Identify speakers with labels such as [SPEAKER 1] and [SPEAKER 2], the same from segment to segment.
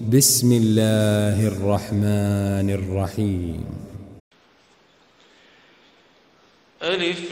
[SPEAKER 1] بسم الله الرحمن الرحيم.
[SPEAKER 2] ألف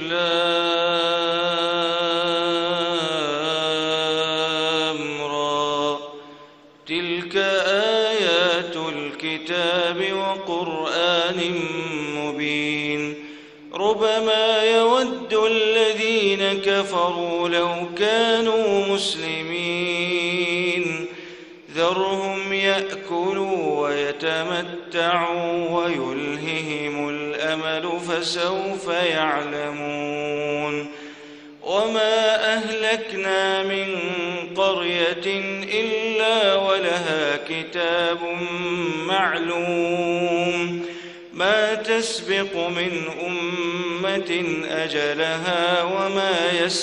[SPEAKER 2] لام را تلك آيات الكتاب وقرآن مبين ربما يود الذين كفروا لو كانوا مسلمين ذرهم يأكلوا ويتمتعوا ويلههم الأمل فسوف يعلمون وما أهلكنا من قرية إلا ولها كتاب معلوم ما تسبق من أمة أجلها وما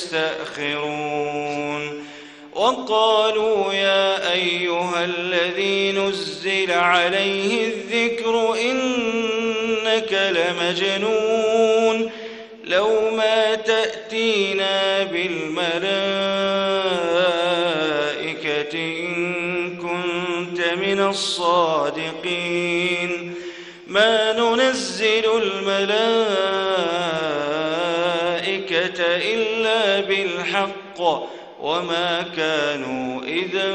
[SPEAKER 2] يستأخرون وقالوا يا أيها الذي نزل عليه الذكر إنك لمجنون لو ما تأتينا بالملائكة إن كنت من الصادقين ما ننزل الملائكة إلا بالحق وما كانوا إذا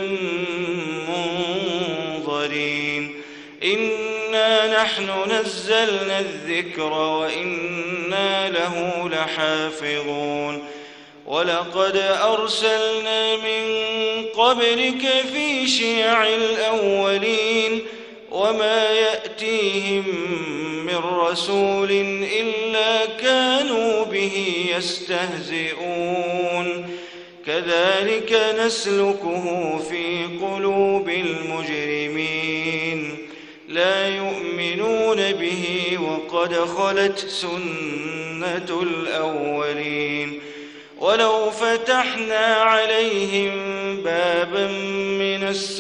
[SPEAKER 2] منظرين إنا نحن نزلنا الذكر وإنا له لحافظون ولقد أرسلنا من قبلك في شيع الأولين وما يأتيهم من رسول إلا كانوا به يستهزئون كذلك نسلكه في قلوب المجرمين لا يؤمنون به وقد خلت سنة الأولين ولو فتحنا عليهم بابا من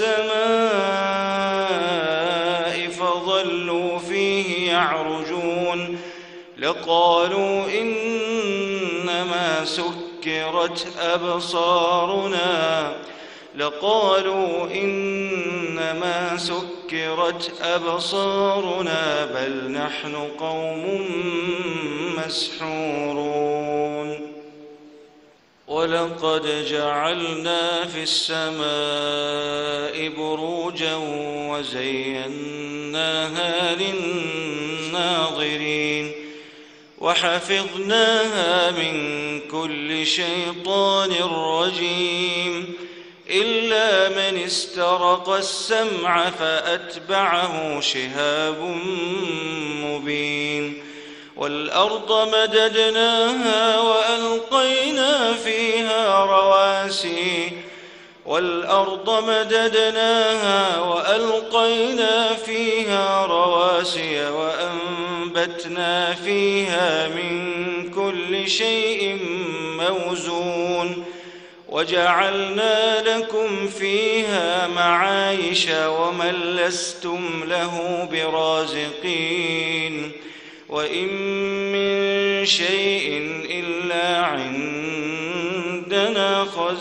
[SPEAKER 2] السماء فظلوا فيه يعرجون لقالوا إنما سكرت أبصارنا بل نحن قوم مسحورون ولقد جعلنا في السماء بروجا وزيناها للناظرين وحفظناها من كل شيطان رجيم إلا من استرق السمع فأتبعه شهاب مبين والأرض مددناها وألقينا فيها رواسي وأنبتنا فيها من كل شيء موزون وجعلنا لكم فيها معايش ومن لستم له برازقين وإن من شيء إلا عندنا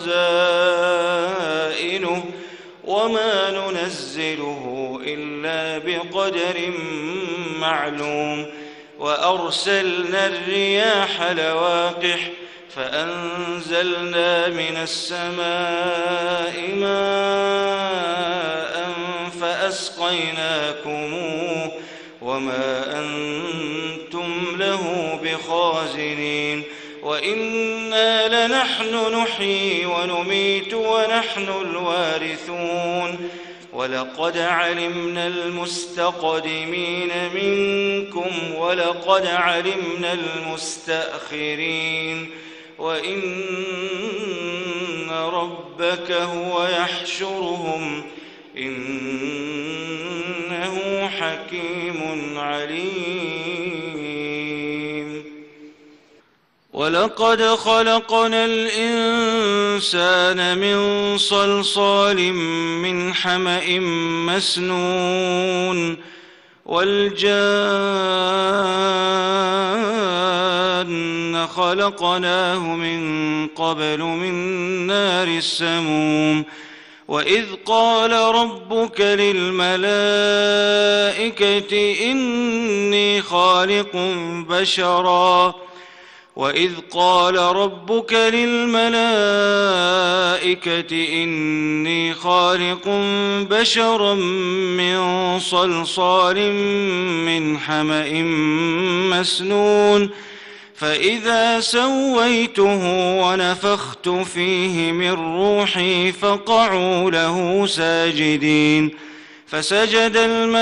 [SPEAKER 2] خزائنه وما ننزله إلا بقدر معلوم وأرسلنا الرياح لواقح فأنزلنا من السماء ماء فأسقيناكموه وما أنتم له بخازنين وإنا لنحن نحيي ونميت ونحن الوارثون ولقد علمنا المستقدمين منكم ولقد علمنا المستأخرين وإن ربك هو يحشرهم إنه حكيم عليم ولقد خلقنا الإنسان من صلصال من حمأ مسنون والجان خلقناه من قبل من نار السموم وإذ قال ربك للملائكة إني خالق بشرا من صلصال من حمأ مسنون فإذا سويته ونفخت فيه من روحي فقعوا له ساجدين فسجد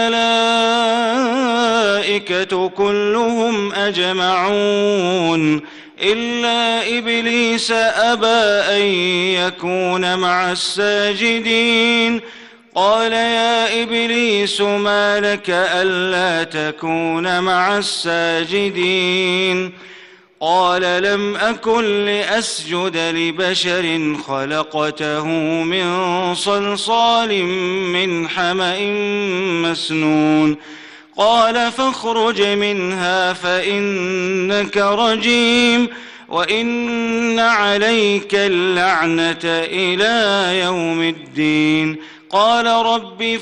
[SPEAKER 2] الملائكة كلهم أجمعون إلا إبليس أبى أن يكون مع الساجدين قال يا إبليس ما لك ألا تكون مع الساجدين قال لم أكن لأسجد لبشر خلقته من صلصال من حمأ مسنون قال فاخرج منها فإنك رجيم وإن عليك اللعنة إلى يوم الدين قال رب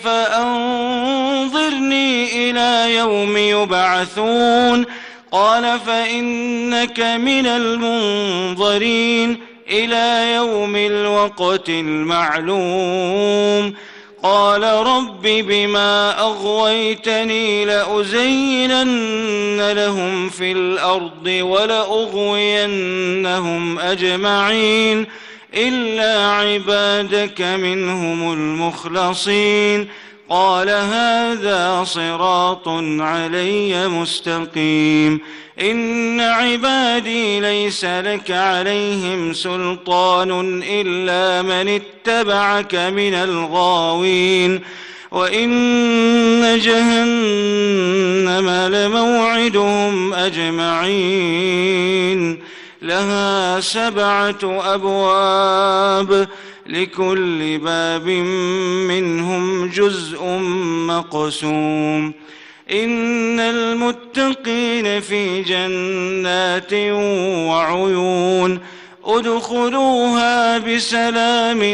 [SPEAKER 2] فأنظرني إلى يوم يبعثون قال فإنك من المنظرين إلى يوم الوقت المعلوم قال رب بما أغويتني لأزينن لهم في الأرض ولأغوينهم أجمعين إلا عبادك منهم المخلصين قال هذا صراط علي مستقيم إن عبادي ليس لك عليهم سلطان إلا من اتبعك من الغاوين وإن جهنم لموعدهم أجمعين لها 7 أبواب لكل باب منهم جزء مقسوم إن المتقين في جنات وعيون ادخلوها بسلام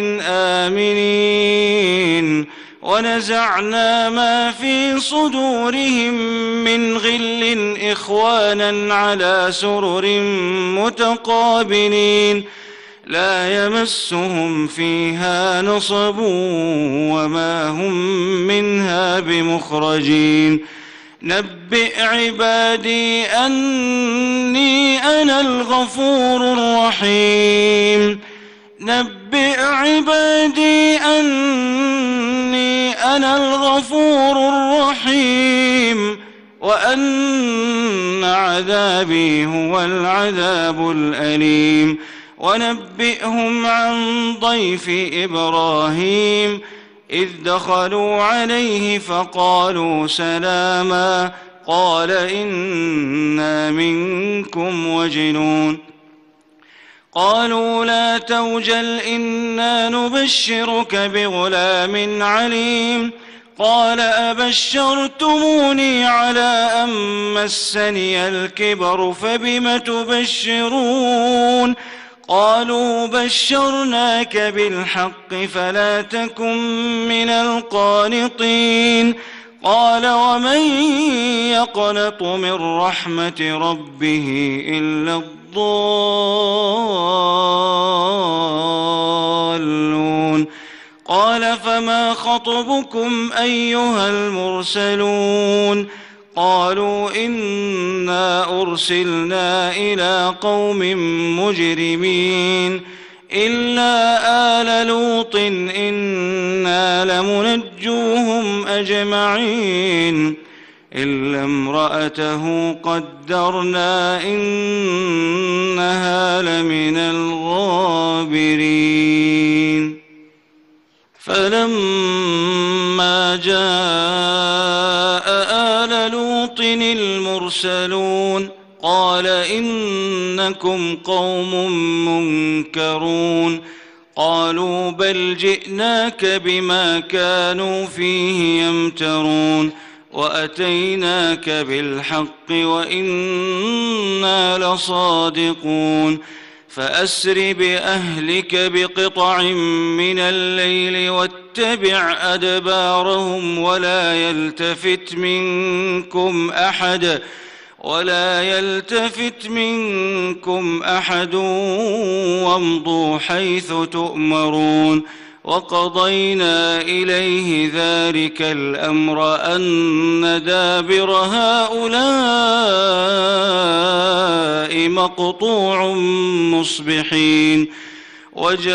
[SPEAKER 2] آمنين ونزعنا ما في صدورهم من غل إخوانا على سرر متقابلين لا يمسهم فيها نصب وما هم منها بمخرجين نبئ عبادي أني أنا الغفور الرحيم نبئ عبادي أني أنا الغفور الرحيم وأن عذابي هو العذاب الأليم ونبئهم عن ضيف إبراهيم إذ دخلوا عليه فقالوا سلاما قال إنا منكم وجلون قالوا لا توجل إنا نبشرك بغلام عليم قال أبشرتموني على أن مسني الكبر فبم تبشرون قالوا بشرناك بالحق فلا تكن من القانطين قال ومن يقنط من رحمة ربه إلا الضالون قال فما خطبكم أيها المرسلون قالوا إنا أرسلنا إلى قوم مجرمين إلا آل لوط إنا لمنجوهم أجمعين إلا امرأته قدرنا إنها لمن الغابرين فلما جاء آل لوط المرسلون قال إنكم قوم منكرون قالوا بل جئناك بما كانوا فيه يمترون وأتيناك بالحق وإنا لصادقون فأسر بأهلك بقطع من الليل واتبع أدبارهم ولا يلتفت منكم أحد وامضوا حيث تؤمرون وقضينا إليه ذلك الأمر أن دابر هؤلاء مقطوع مصبحين وجاء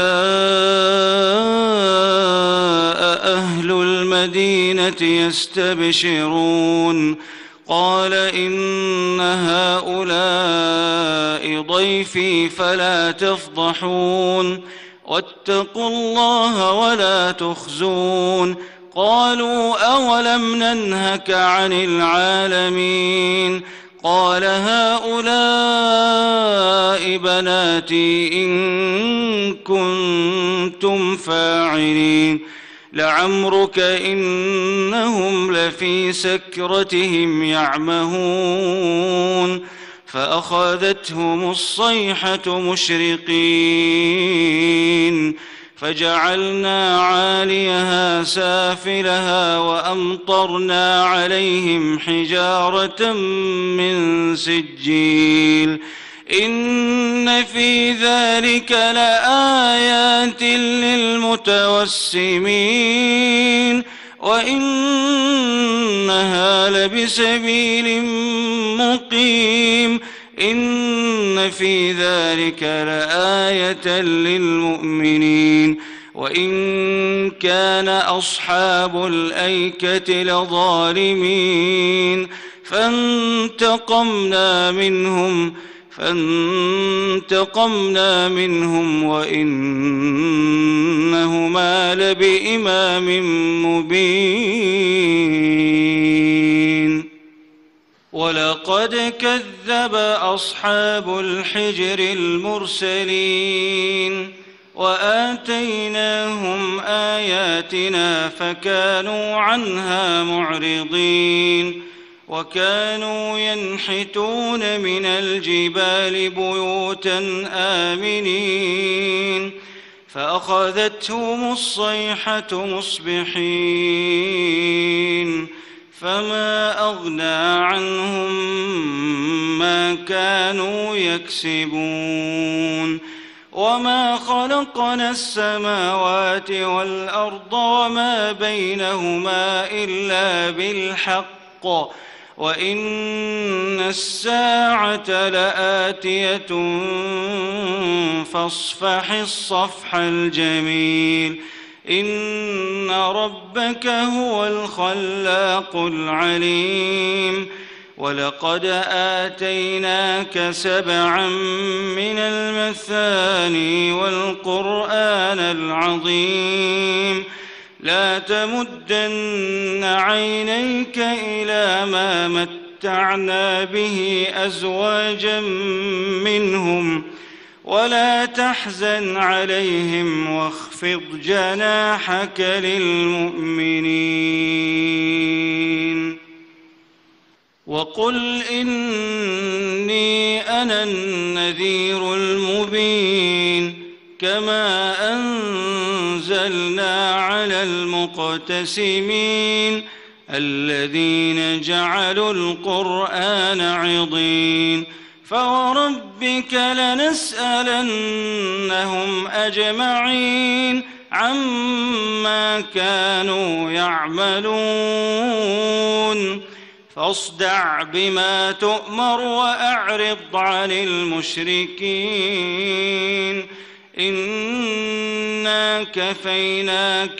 [SPEAKER 2] أهل المدينة يستبشرون قال إن هؤلاء ضيفي فلا تفضحون واتقوا الله ولا تخزون قالوا أولم ننهك عن العالمين قال هؤلاء بناتي إن كنتم فاعلين لعمرك إنهم لفي سكرتهم يعمهون فأخذتهم الصيحة مشرقين فجعلنا عاليها سافلها وأمطرنا عليهم حجارة من سجيل إن في ذلك لآيات للمتوسمين وإنها لبسبيل مقيم إن في ذلك لآية للمؤمنين وإن كان أصحاب الأيكة لظالمين فانتقمنا منهم وإنهما لبإمام مبين ولقد كذب أصحاب الحجر المرسلين وآتيناهم آياتنا فكانوا عنها معرضين وكانوا ينحتون من الجبال بيوتا آمنين فأخذتهم الصيحة مصبحين فما أغنى عنهم ما كانوا يكسبون وما خلقنا السماوات والأرض وما بينهما إلا بالحق وإن الساعة لآتية فاصفح الصفح الجميل إن ربك هو الخلاق العليم ولقد آتيناك 7 من المثاني والقرآن العظيم لا تمدن عينيك إلى ما متعنا به أزواجا منهم ولا تحزن عليهم واخفض جناحك للمؤمنين وقل إني أنا النذير المبين كما أنزلنا على المقتسمين الذين جعلوا القرآن عضين فوربك لنسألنهم أجمعين عما كانوا يعملون فاصدع بما تؤمر وأعرض عن المشركين إنا كفيناك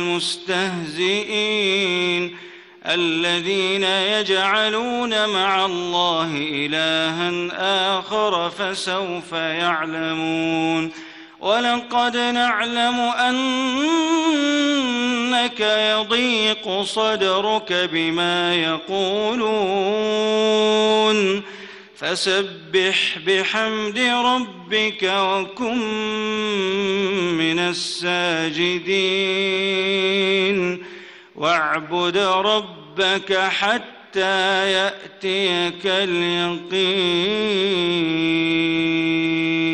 [SPEAKER 2] المستهزئين الذين يجعلون مع الله إلها آخر فسوف يعلمون ولقد نعلم أنك يضيق صدرك بما يقولون فسبح بحمد ربك وكن من الساجدين واعبد ربك حتى يأتيك اليقين.